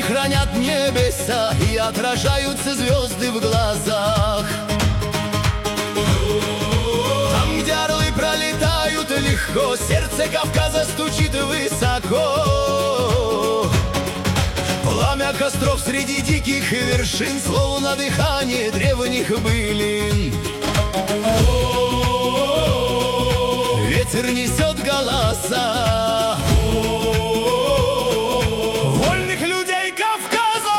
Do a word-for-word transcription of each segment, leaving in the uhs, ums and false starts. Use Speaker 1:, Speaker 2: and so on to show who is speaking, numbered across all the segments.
Speaker 1: хранят небеса, и отражаются звезды в глазах. Там, где орлы пролетают легко, сердце Кавказа стучит высоко. Пламя костров среди диких вершин, словно дыхание древних былин. Ветер несет голоса вольных людей Кавказа.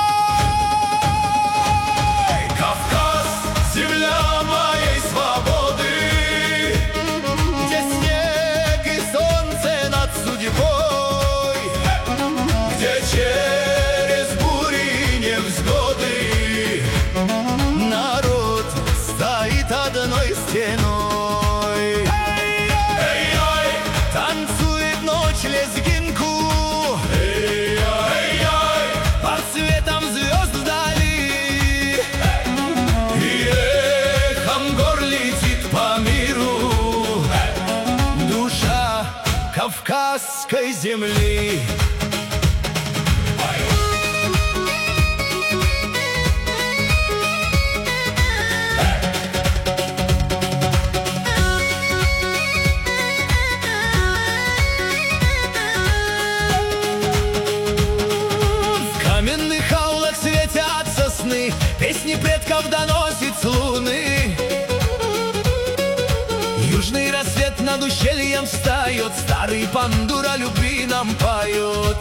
Speaker 1: Кавказ — земля моей свободы, где снег и солнце над судьбой, где через бури и невзгоды народ стоит одной стеной. Танцует ночь лезгинку, под светом звезд вдали, и эхом гор летит по миру душа кавказской земли. Песни предков доносит с луны. Южный рассвет над ущельем встает, старый пандура любви нам поет.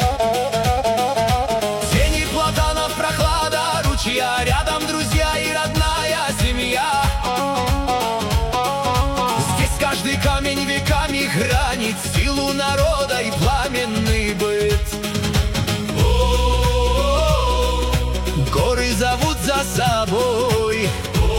Speaker 1: Тени платанов, прохлада ручья, рядом друзья и родная семья. Здесь каждый камень веками хранит силу народа и пламенный быт. Горы зовут за собой.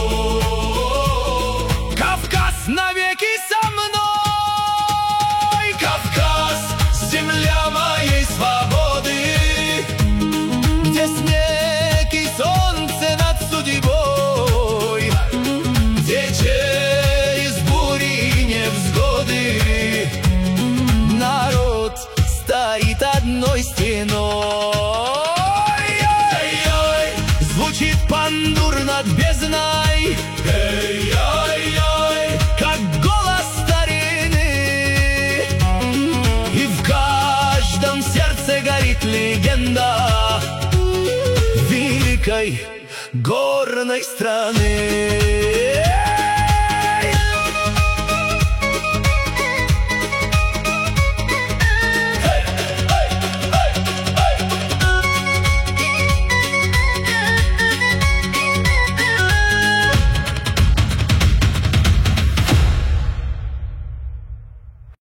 Speaker 1: Кавказ навеки со мной. Кавказ — земля моей свободы, где снег и солнце над судьбой, где через бури и невзгоды народ стоит одной стеной. Звучит пандур над бездной, как голос старины, и в каждом сердце горит легенда великой горной страны.